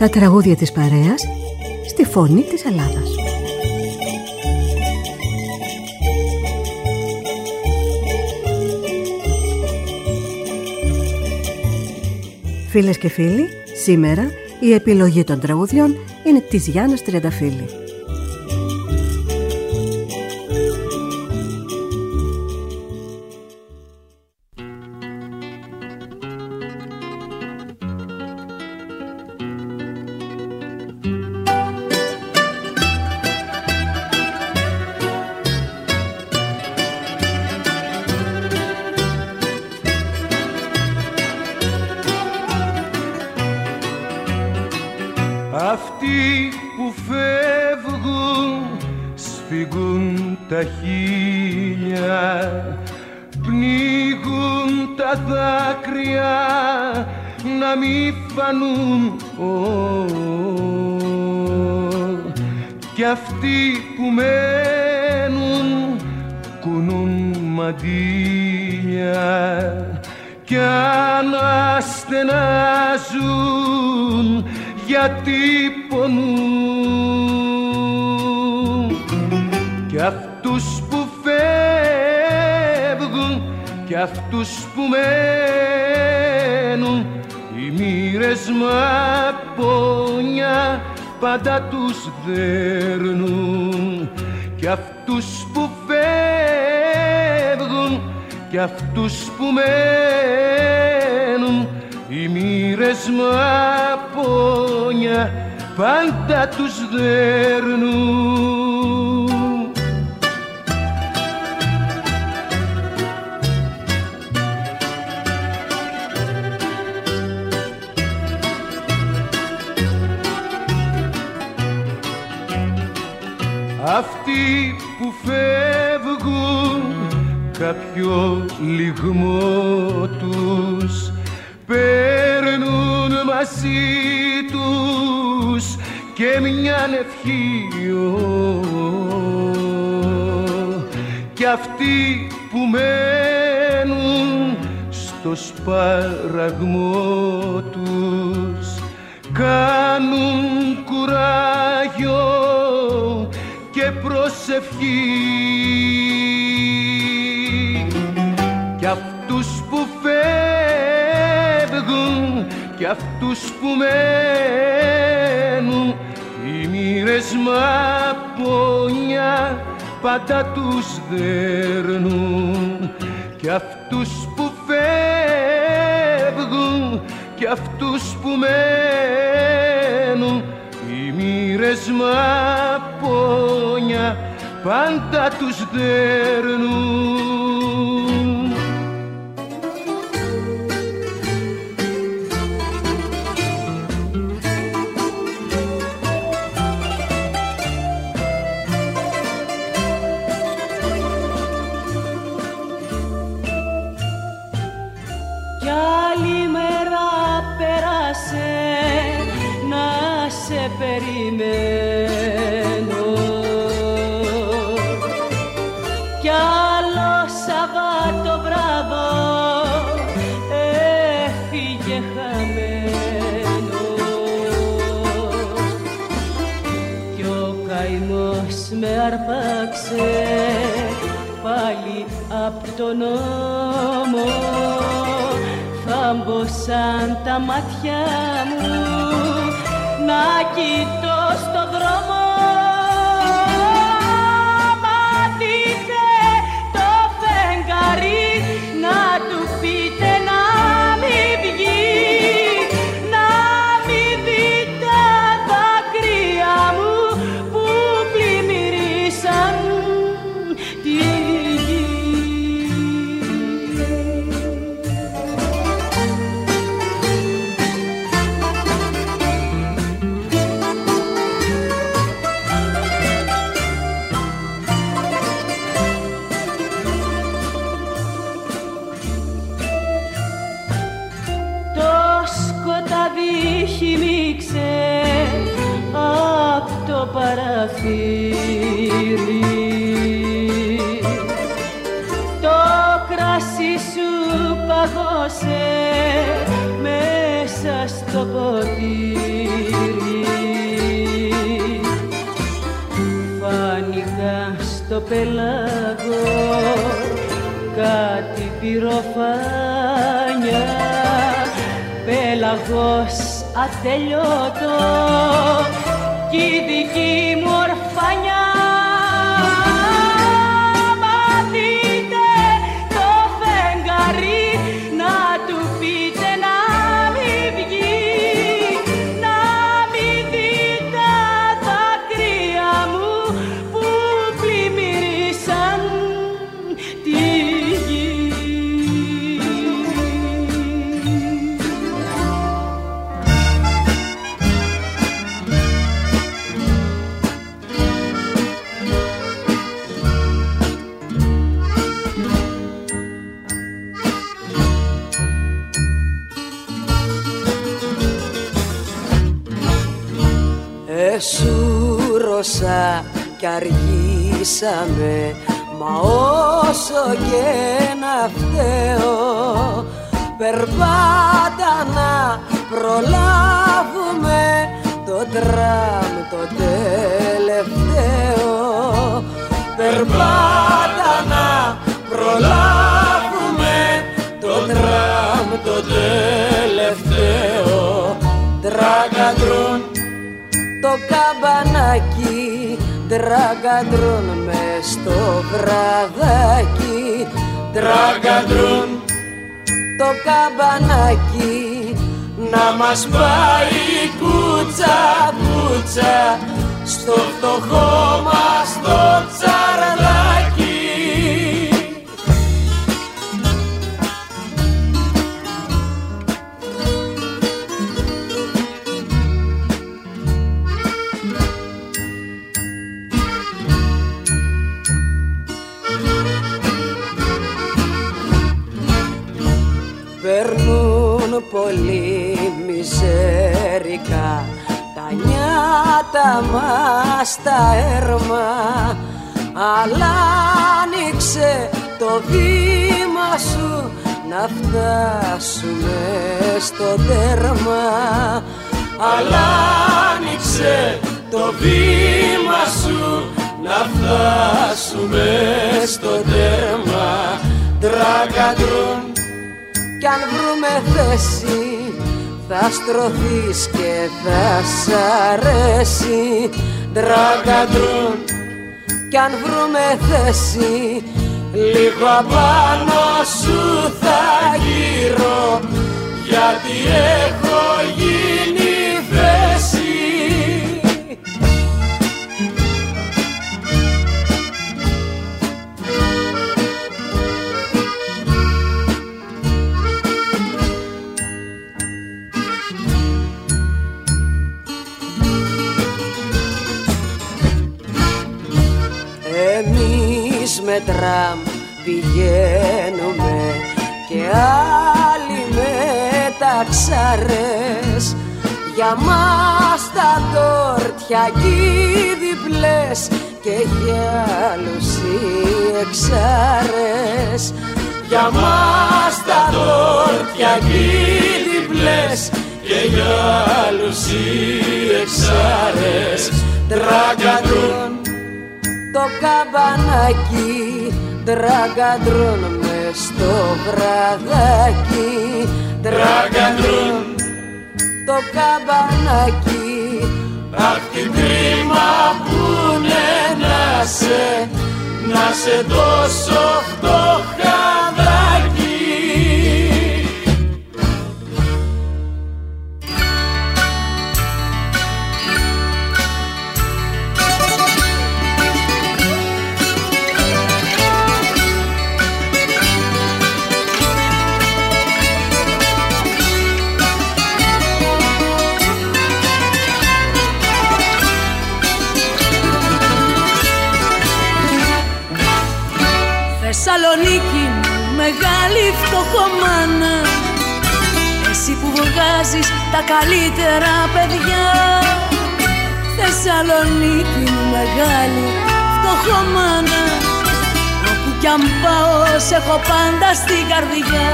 Τα τραγούδια της παρέας στη φωνή της Ελλάδας. Φίλες και φίλοι, σήμερα η επιλογή των τραγουδιών είναι της Γιάννας Τριανταφύλλη. Αυτοί που φεύγουν σφίγγουν τα χείλια, πνίγουν τα δάκρυα να μη φανούν. Κι αυτοί που μένουν κουνούν μαντήλια κι αναστενάζουν γιατί πονούν. Κι αυτούς που φεύγουν κι αυτούς που μένουν οι μοίρες μαπόνια πάντα τους δέρνουν. Κι αυτούς που φεύγουν κι αυτούς που μένουν οι μοίρες μαπόνια πάντα τους δέρνουν. Αυτοί που φεύγουν κάποιο λιγμό τους παίρνουν μαζί τους και μια ευχή. Κι αυτοί που μένουν στο σπαραγμό τους κάνουν κουράγιο και προσευχή. Κι αυτούς που φεύγουν κι αυτούς που μένουν οι μοίρες μαπόνια πάντα τους δέρνουν. Κι αυτούς που φεύγουν κι αυτούς που μένουν οι μοίρες μαπόνια πάντα τους δέρνουν. Κι άλλη μέρα πέρασε να σε περιμένω κι άλλο Σαββατοβράδο έφυγε χαμένο κι ο καημός με αρπάξε πάλι απ' τον νόμο. Θάμπωσαν τα μάτια μου να κοιτώ στο δρόμο. Μάθητε το φεγγάρι να του πείτε να μην βγει, να μην δει τα δάκρυα μου που πλημμυρίσαν τη γη. Χυμίξε απ' το παραθύρι, το κρασί σου παγώσε μέσα στο ποτήρι. πέλαγο κάτι πυροφάνια, πέλαγος ατελειώτο κι η δική μου ορφανιά. Μάθετε το φεγγάρι να του πείτε να μην βγει, να μην δει τα δάκρυα μου που πλημμύρισαν τη γη. Εσούρωσα κι αργήσαμε, μα όσο και να φταίω, περπάτα να προλάβουμε το τραμ το τελευταίο. Περπάτα να προλάβουμε το τραμ το τελευταίο. Τραγκαντρούν το καμπανάκι, τραγκαντρούν μες στο βραδάκι. Τραγκαντρούν το καμπανάκι να μας πάει κούτσα κούτσα στο φτωχό μας το τσαρδάκι. Περνούν πολύ μιζέρικα τα νιάτα μας τα έρμα, αλλά άνοιξε το βήμα σου να φτάσουμε στο τέρμα. Αλλά άνοιξε το βήμα σου να φτάσουμε στο τέρμα. Τραγκαντρούν κι αν βρούμε θέση θα στρωθείς και θα σ' αρέσει. Τραγκαντρούν κι αν βρούμε θέση λίγο απάνω σου θα γύρω, γιατί έχω γίνει θέση. Εμείς με τραμ πηγαίνουμε και άλλοι με ταξαρές. Για μας τα τόρτια κι διπλές και για άλλους οι εξάρες. Για μας τα τόρτια κι διπλές και για άλλους οι εξάρες. Τραγκαντρούν το καμπανάκι, τραγκαντρούν μες στο βραδάκι. Τραγκαντρούν το καμπανάκι, αχ την κρίμα που είναι να σε τόσο φτωχαδάκι. Θεσσαλονίκη μου μεγάλη φτωχομάνα, εσύ που βγάζεις τα καλύτερα παιδιά. Θεσσαλονίκη μου μεγάλη φτωχομάνα, όπου κι αν πάω σε έχω πάντα στην καρδιά.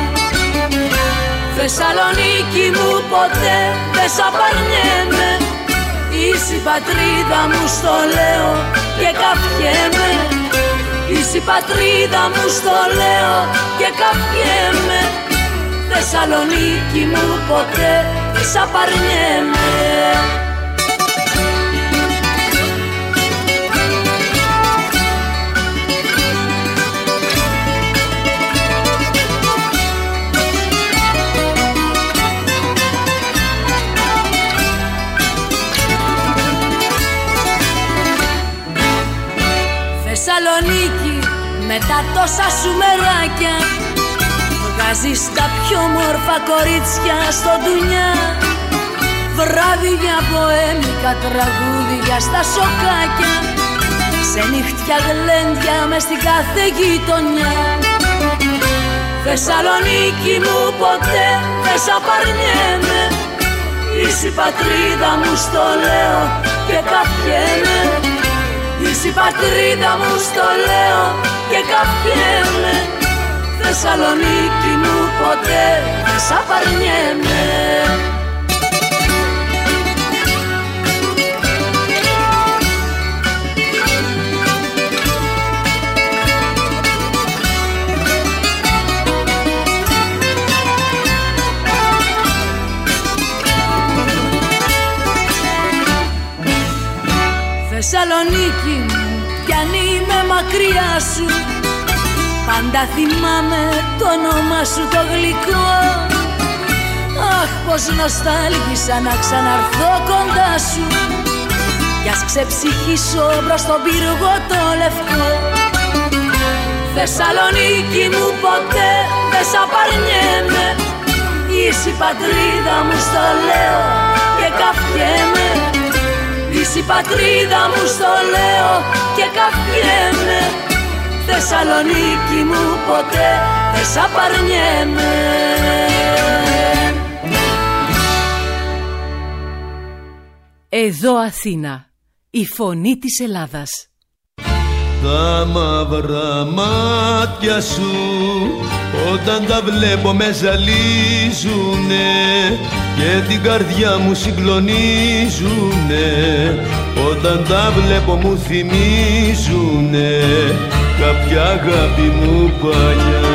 Θεσσαλονίκη μου ποτέ δεν σ' απαρνιέμαι, είσαι η πατρίδα μου στο λέω και καυχέμαι. Είσαι η πατρίδα μου στο λέω και καφιέμαι. Θεσσαλονίκη μου ποτέ δεν σ' απαρνιέμαι. Θεσσαλονίκη με τα τόσα σου μεράκια βγάζεις τα πιο μόρφα κορίτσια στο ντουνιά. Βράδια ποέμικα, τραγούδια στα σοκάκια, σε νύχτια γλέντια μες στην κάθε γειτονιά. Θεσσαλονίκη μου ποτέ δεν σ' απαρνιέμαι. Είσαι η πατρίδα μου στο λέω και καφιέμαι. Είσαι η πατρίδα μου στο λέω και καφιέμαι. Θεσσαλονίκη μου ποτέ δεν σ' απαρνιέμαι. Θεσσαλονίκη μου κι αν είμαι μακριά σου, πάντα θυμάμαι το όνομα σου το γλυκό. Αχ, πως νοστάλγησα να ξαναρθώ κοντά σου κι ας ξεψυχήσω μπρος στον πύργο το λευκό. Θεσσαλονίκη μου ποτέ δεν σ' απαρνιέμαι. Είσαι η πατρίδα μου στο λέω και καφιέμαι. Είσαι η πατρίδα μου στο λέω και καφιέμαι. Θεσσαλονίκη μου ποτέ δεν σ' απαρνιέμαι. Εδώ Αθήνα, η φωνή της Ελλάδας. Τα μαύρα μάτια σου όταν τα βλέπω με ζαλίζουνε και την καρδιά μου συγκλονίζουνε. Όταν τα βλέπω μου θυμίζουνε κάποια αγάπη μου παλιά.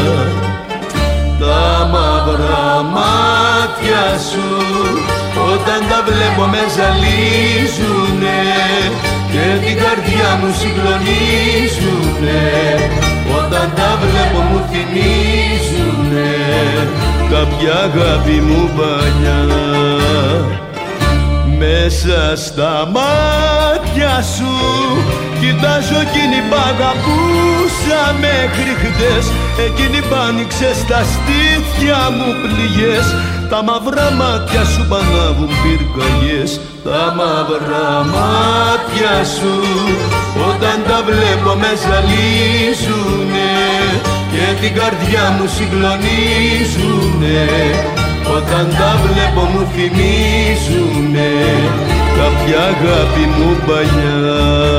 Τα μαύρα μάτια σου όταν τα βλέπω με ζαλίζουνε και την καρδιά μου συγκλονίζουνε. Όταν τα βλέπω μου θυμίζουνε κάποια αγάπη μου παλιά. Μέσα στα μάτια σου κοιτάζω εκείνη που αγαπούσα μέχρι χτες. Εκείνη που άνοιξε στα στήθια μου πληγές. Τα μαύρα μάτια σου πανάβουν πυρκαγιές. Τα μαύρα μάτια σου όταν τα βλέπω με ζαλίζουνε και την καρδιά μου συγκλονίζουνε. Όταν τα βλέπω μου θυμίζουνε κάποια αγάπη μου παλιά.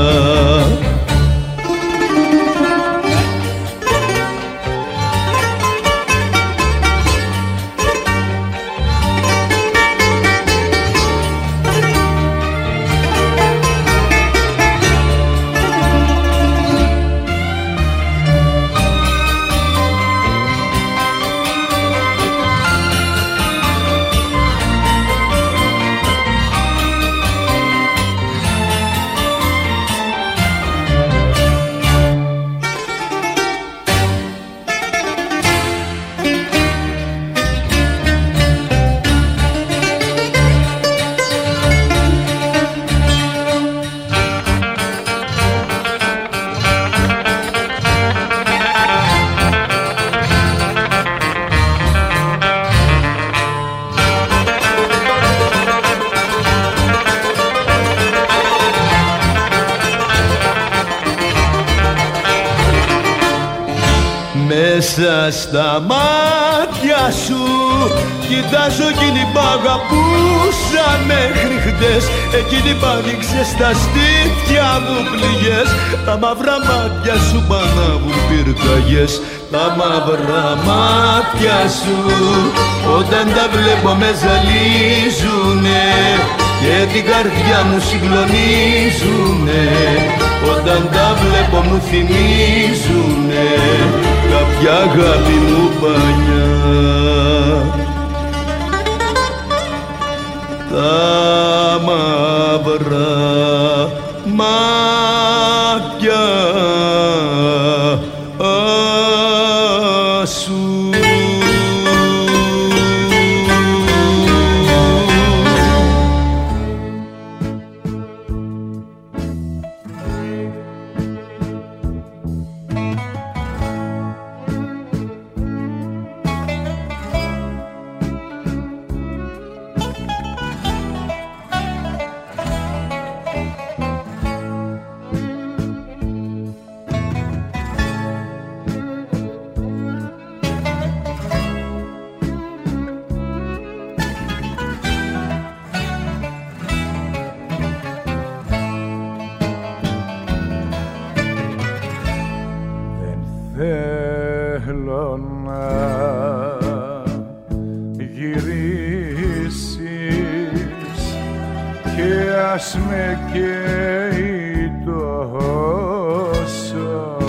Μέσα στα μάτια σου κοιτάζω εκείνη που αγαπούσα μέχρι χτες. Εκείνη που άνοιξε στα στήθια μου πληγές. Τα μαύρα μάτια σου πανάβουν πυρκαγιές. Τα μαύρα μάτια σου όταν τα βλέπω με ζαλίζουνε και την καρδιά μου συγκλονίζουνε, όταν τα βλέπω μου θυμίζουνε κάποια αγάπη μου παλιά. Τα μαύρα μάτια σου. Θέλω να γυρίσεις και ας με καίει τόσο,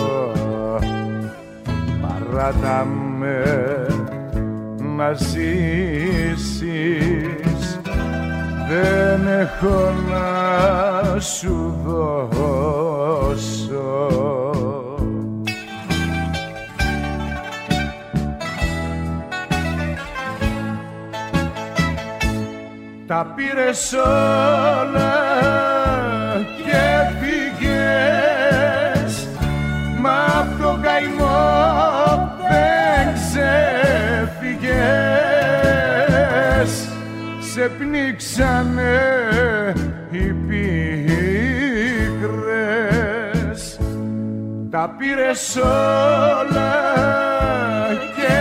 παράτα με να ζήσεις, δεν έχω να σου δώσω. Τα πήρες όλα και φύγες, μα απ' το καημό δεν ξεφύγες. Σε πνίξανε οι πίκρες. Τα πήρες όλα και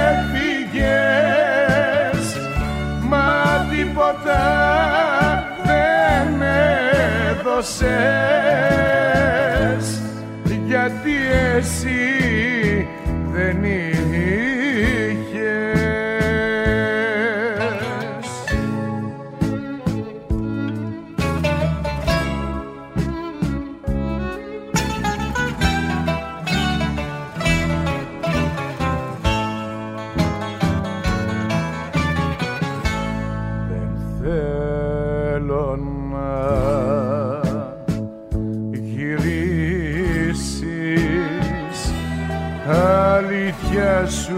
φύγες, μα τίποτα δεν έδωσες, γιατί εσύ δεν είχες. Θέλω να γυρίσεις, αλήθεια σου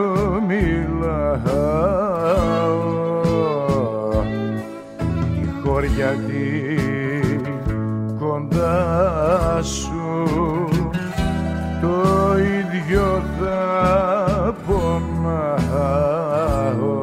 μιλάω, τη χώρια τη κοντά σου το ίδιο θα πονάω.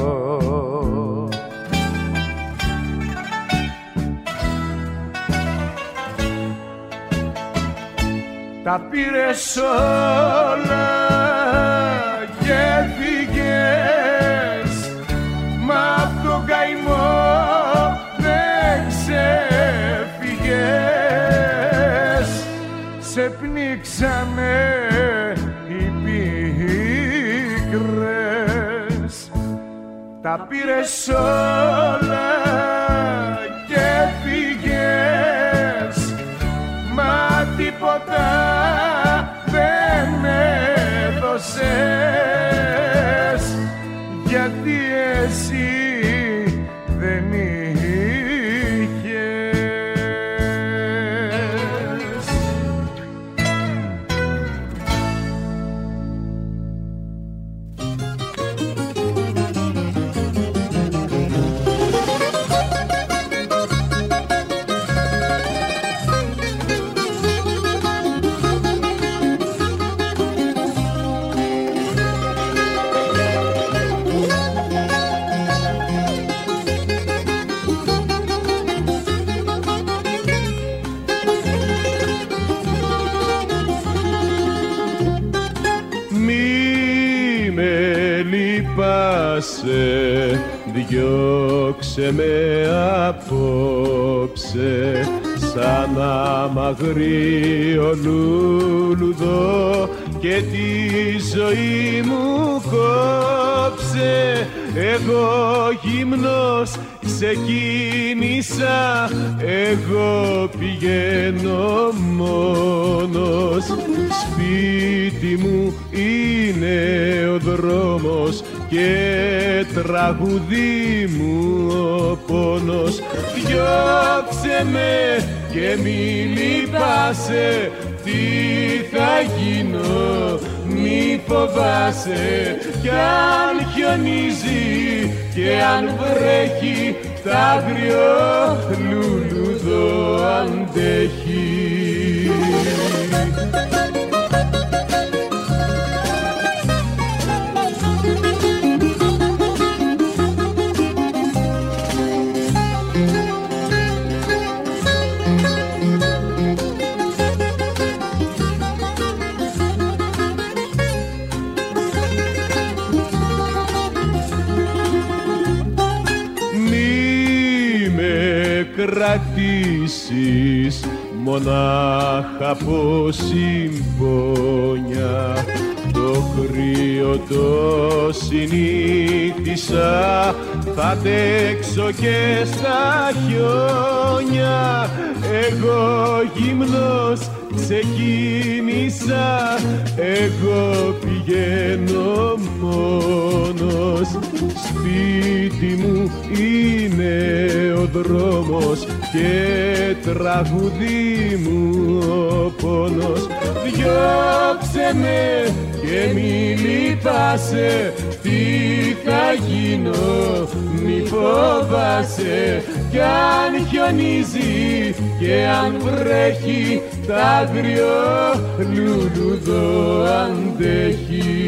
Τα πήρες όλα και φύγες, μα απ' το καημό δεν ξεφύγες. Σε πνίξανε οι πίκρες. Τα πήρες όλα και φύγες, μα τίποτα δεν έδωσες, γιατί εσύ δεν είχες. Διώξε με απόψε σαν αμαγρίο λουλουδό και τη ζωή μου κόψε. Εγώ γυμνός ξεκίνησα, εγώ πηγαίνω μόνος. Σπίτι μου είναι ο δρόμος και τραγουδί μου ο πόνος. Διώξε με και μη λυπάσαι, τι θα γίνω μη φοβάσαι. Κι αν χιονίζει και αν βρέχει, τ' άγριο λουλούδο αντέχει. Κρατήσεις μονάχα από συμπόνια, το κρύο το συνήθισα, θα αντέξω και στα χιόνια. Εγώ γυμνός ξεκίνησα, εγώ πηγαίνω μόνος. Σπίτι μου είναι ο δρόμος και τραγουδί μου ο πόνος. Διώξε με και μη λυπάσαι, τι θα γίνω μη φοβάσαι. Κι αν χιονίζει και αν βρέχει, τ' άγριο λουλούδο αντέχει.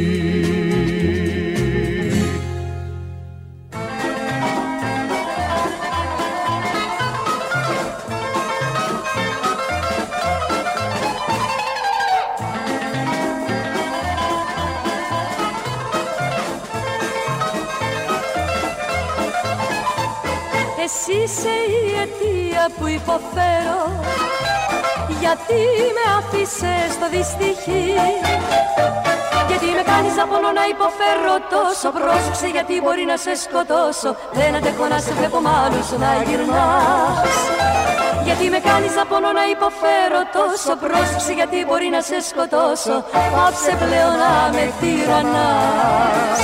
Εσύ είσαι η αιτία που υποφέρω, γιατί με άφησες στο δυστυχή. Γιατί με κάνεις να πονώ να υποφέρω τόσο. Πρόσεξε γιατί μπορεί να σε σκοτώσω. Δεν αντέχω να σε βλέπω μ' άλλους να γυρνάς. Γιατί με κάνεις να πονώ να υποφέρω τόσο. Πρόσεξε γιατί μπορεί να σε σκοτώσω. Άψε πλέον να με τυραννάς.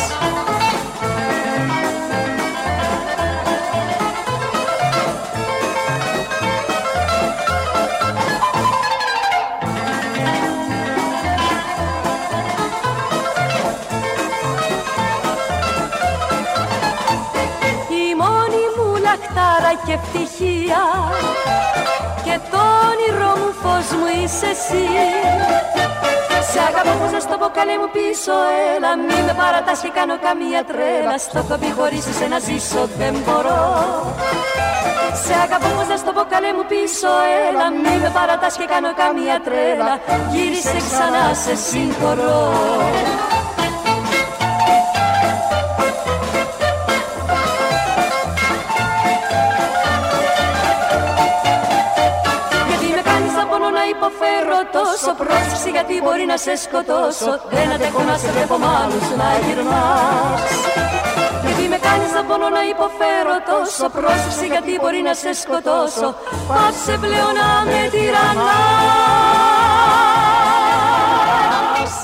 Και ευτυχία και το όνειρό μου φως μου είσαι εσύ. Σε αγαπώ πως να στο πω καλέ μου πίσω, έλα μη με παρατάς και κάνω καμία τρέλα. Στο έχω πει χωρίς εσένα ζήσω δεν μπορώ. Σε αγαπώ πως να στο πω καλέ μου πίσω, έλα μη με παρατάς και κάνω καμία τρέλα. Γύρισε ξανά σε συγχωρώ. Υποφέρω τόσο, πρόσεξε γιατί μπορεί να σε σκοτώσω. Δεν αντέχω να σε βλέπω μ' άλλους να γυρνάς. Γιατί με κάνεις να πονώ να υποφέρω τόσο, πρόσεξε γιατί μπορεί να σε σκοτώσω. Πάψε πλέον να με τυραννάς.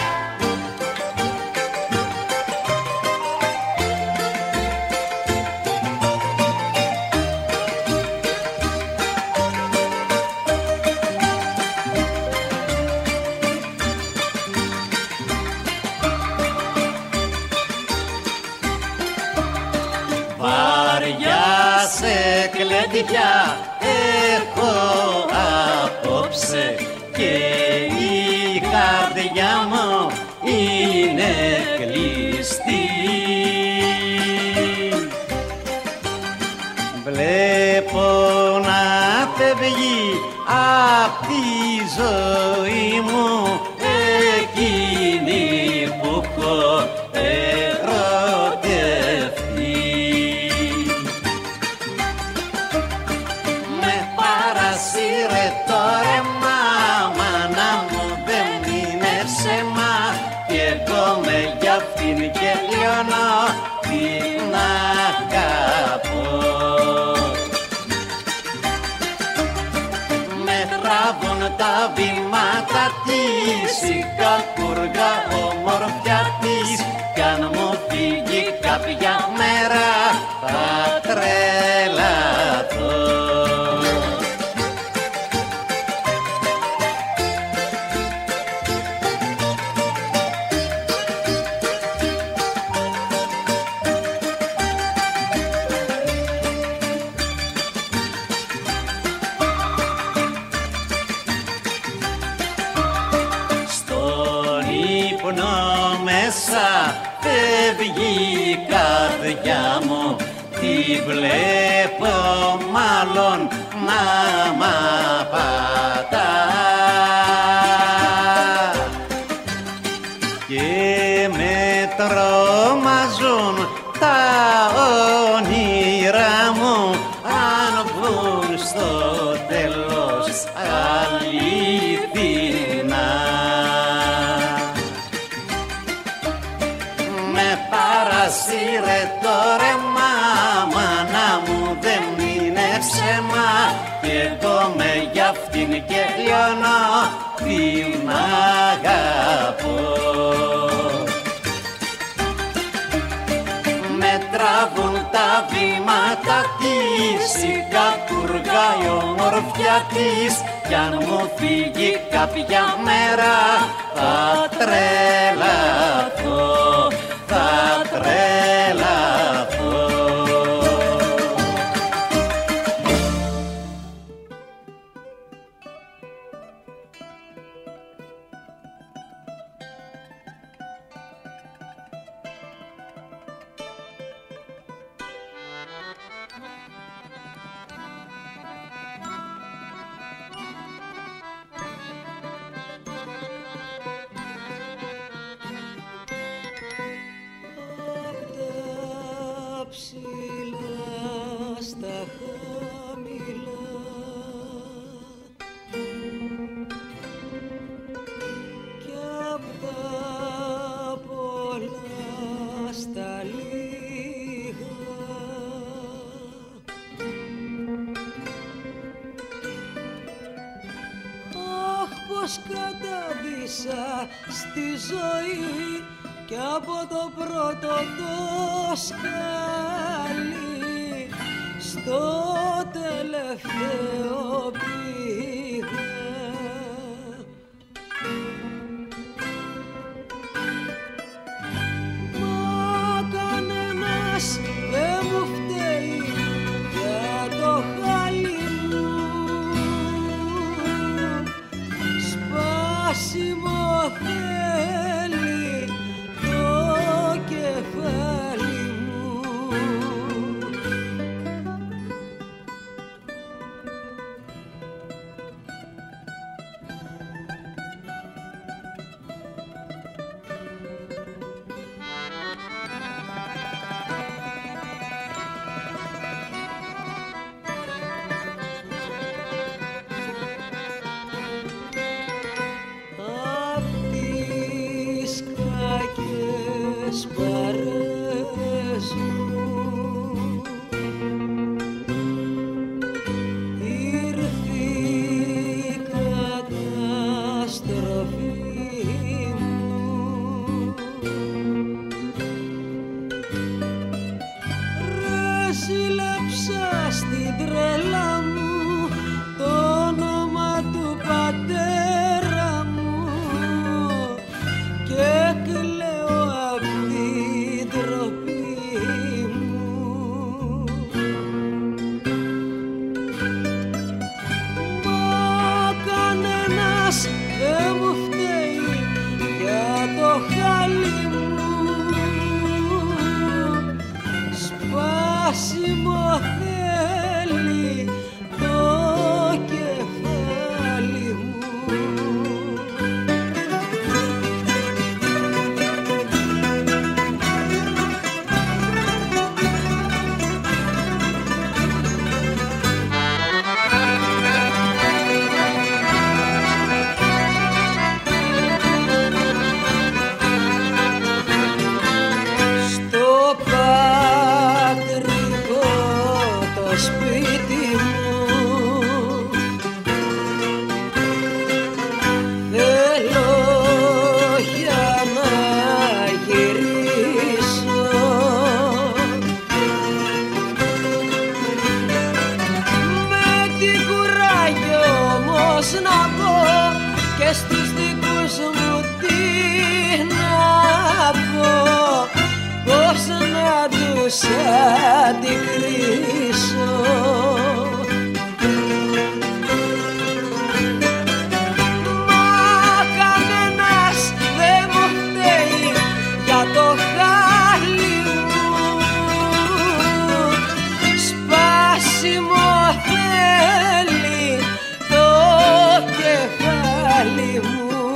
Κλέντια έχω απόψε και η καρδιά μου είναι κλειστή. Βλέπω να φεύγει απ' τη ζωή μου εκείνη που έχω ερωτευτεί. Σύρε το ρεμά, μάνα μου δεν είναι ψέμα. Κι εγώ με για αυτήν και λιώνω την αγαπώ. τραβούν τα βήματα της η κακούργα ομορφιά της κι αν μου φύγει κάποια μέρα θα τρελαθώ. Φεύγει η καρδιά μου, τη βλέπω μάλλον να μ' απατά και με τρομάζουν τα όνειρά μου αν βγουν στο τέλος αληθινά. Παρασύρε το ρέμα, μάνα μου δεν είναι ψέμα κι εγώ με γι' αυτήν και λιώνω την αγαπώ. Με τραβούν τα βήματα της η κακούργα η ομορφιά της κι αν μου φύγει κάποια μέρα θα τρελαθώ, θα τρελαθώ. Στη ζωή κι από το πρώτο το σκάλι στο τελευταίο πήγα. Μα κανένας δεν μου φταίει για το χάλι μου. Σπάσιμο θέλει το κεφάλι μου. Πώς να πω και στους δικούς μου τι να πω, πώς να τους αντικρίσω. Μα κανένας δεν μου φταίει για το χάλι μου, σπάσιμο θέλει το κεφάλι μου.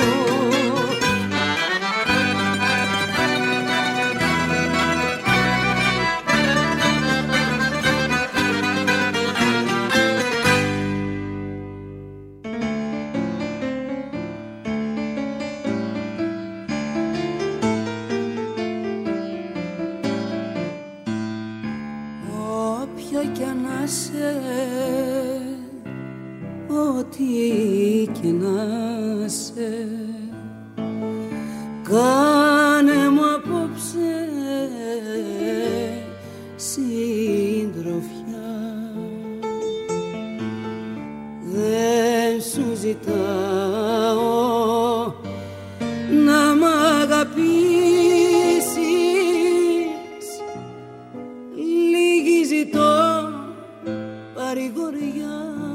Ό,τι και να σε, κάνε μου απόψε συντροφιά. Δεν σου ζητάω να μ' αγαπήσεις, λίγη ζητώ παρηγοριά.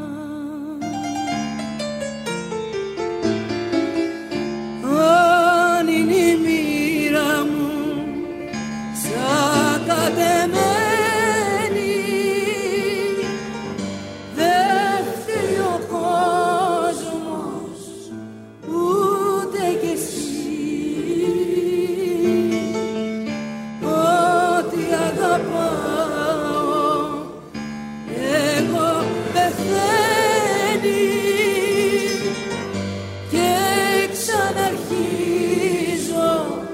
Αν είναι η μοίρα μου σαν κατεμένη, δεν φταίει ο κόσμος ούτε κι εσύ. Ό,τι αγαπάω εγώ πεθαίνει και ξαναρχίζω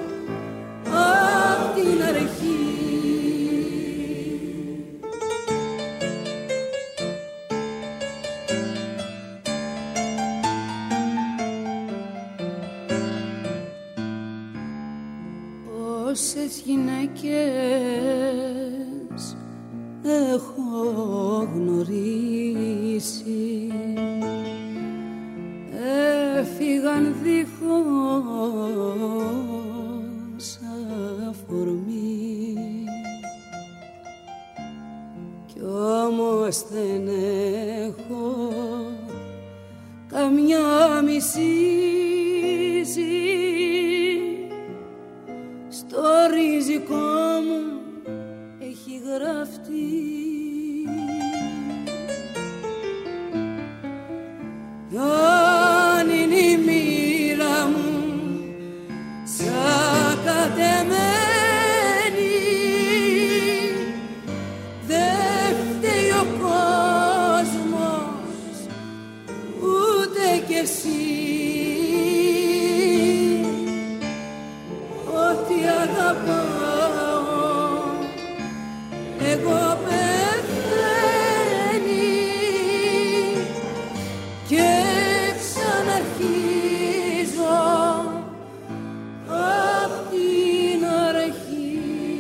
απ' την αρχή. Πόσες γυναίκες έχω γνωρίσει, έφυγαν δίχως αφορμή, κι όμως δεν έχω καμιά μισή στο ριζικό μου έχει γραφτεί. Αν είναι η μοίρα μου σαν κατεμένη, δεν φταίει ο κόσμος ούτε κι εσύ. Ό,τι αγαπάω εγώ πεθαίνει και ξαναρχίζω απ' την αρχή.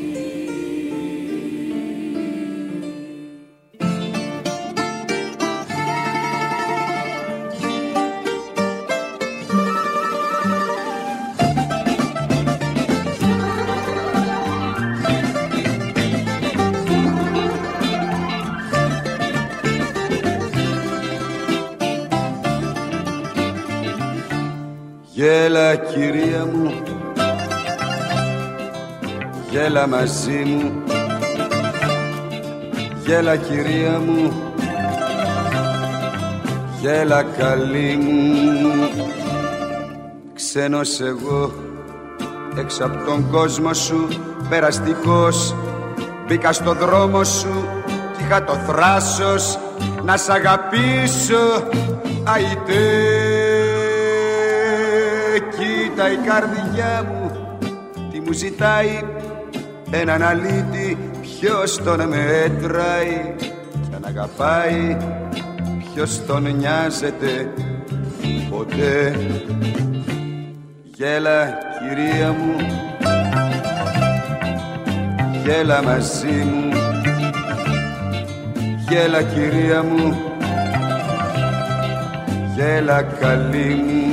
Γέλα κυρία μου, γέλα μαζί μου, γέλα κυρία μου, γέλα καλή μου. Ξένος εγώ έξω απ' τον κόσμο σου, περαστικός μπήκα στο δρόμο σου κι είχα το θράσος να σ' αγαπήσω. Αϊτέ, κοίτα η καρδιά μου τι μου ζητάει, έναν αλήτη ποιος τον μέτραει, κι αν αγαπάει ποιος τον νοιάζεται ποτέ. Γέλα κυρία μου, γέλα μαζί μου, γέλα κυρία μου, γέλα καλή μου.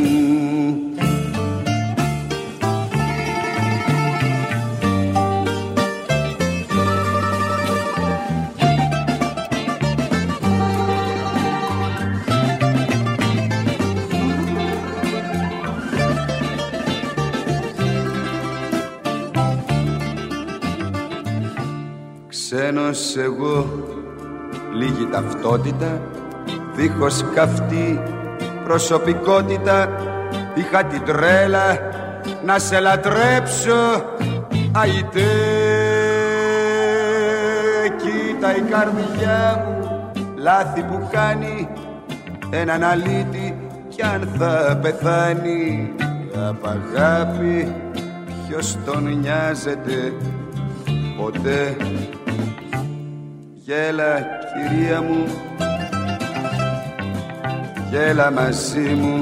Ξένος εγώ, λίγη ταυτότητα, δίχως καυτή προσωπικότητα. Είχα την τρέλα να σε λατρέψω, αϊτέ. Κοίτα η καρδιά μου λάθη που κάνει, έναν αλήτη κι αν θα πεθάνει. Απ' αγάπη ποιος τον νοιάζεται ποτέ. Γέλα κυρία μου, γέλα μαζί μου.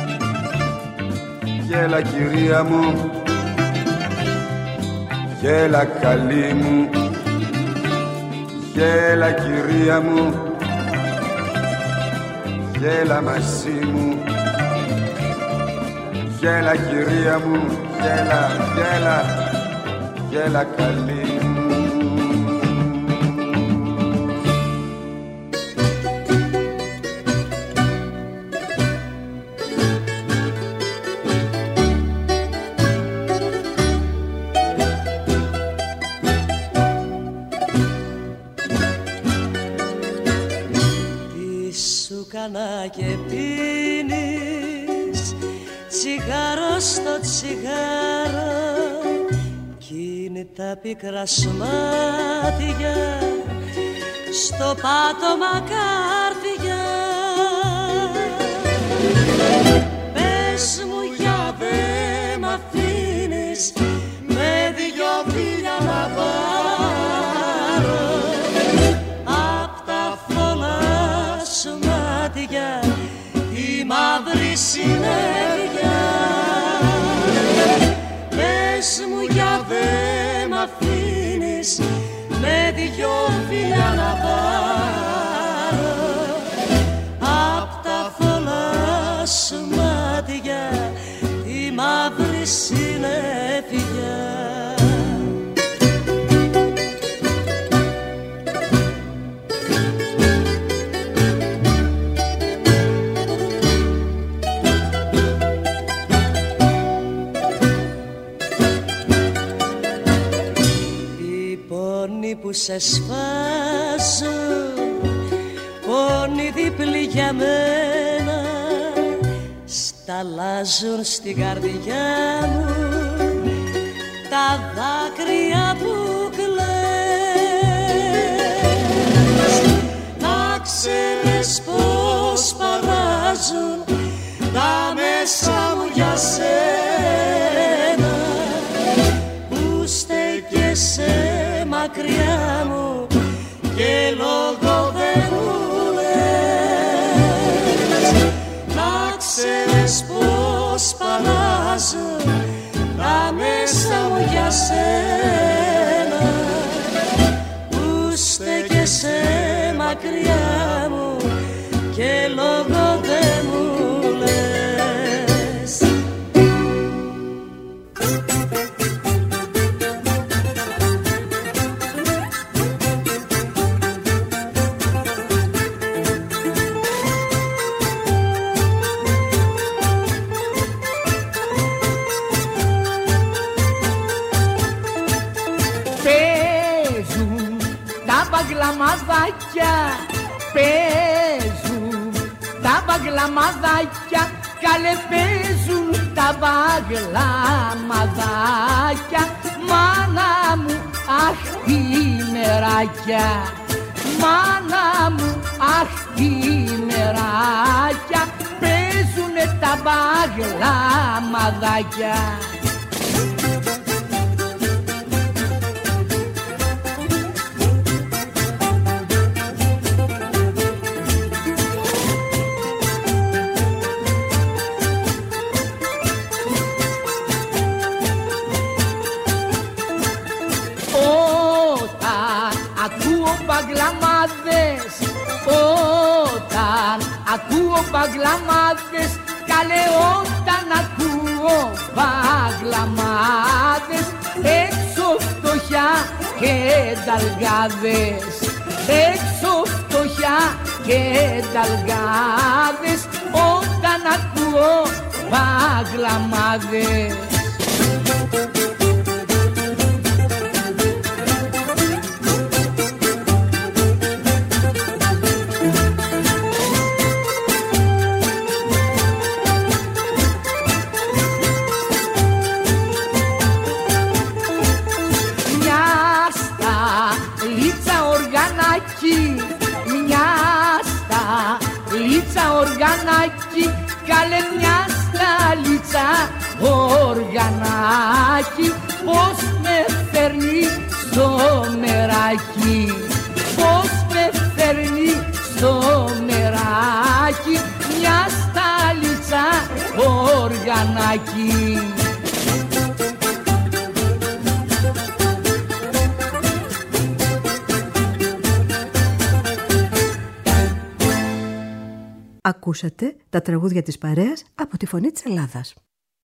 Γέλα κυρία μου, γέλα καλή μου. Γέλα κυρία μου, γέλα μαζί μου. Γέλα κυρία μου, γέλα, γέλα, γέλα καλή μου. Και πίνεις τσιγάρο στο τσιγάρο κι είναι τα πικρά σου μάτια στο πάτωμα κάρδια. Πες μου για δε μ' αφήνεις με δυο φίλια να πάρω απ' τα φώνα σου μάτια η μαύρη συνέχεια. Πες μου για δε μ' αφήνεις με δυο φιλιά να πάρω απ' τα θολά σου μάτια η μαύρη συνέχεια. Που σε σφάζουν, πόνοι διπλοί για μένα, σταλάζουν στην καρδιά μου τα δάκρυα που κλαις. Να ξέρεις πως παράζουν τα μέσα μου για σένα που στέκεσαι μακριά μου και λόγο δεν μου λες. Να ξέρεις πως παλάζουν τα μέσα μου για σένα που στέκεσαι μακριά μου και λόγο δεν μου λες. Παίζουν τα μπαγλαμαδάκια, καλέ παίζουν τα μπαγλαμαδάκια. Μάνα μου αχ τι μεράκια, μάνα μου αχ τι μεράκια. Παίζουνε τα μπαγλαμαδάκια. Μπαγλαμάδες, όταν ακούω μπαγλαμάδες, καλέ όταν ακούω μπαγλαμάδες, έξω φτωχιά και ταλγάδες, έξω φτωχιά και ταλγάδες, όταν ακούω μπαγλαμάδες. Οργανάκι, καλέ μια σταλίτσα οργανάκι, πως με φέρνει στο μεράκι, πως με φέρνει στο μεράκι, μια σταλίτσα οργανάκι. Ακούσατε τα τραγούδια της παρέας από τη Φωνή της Ελλάδας.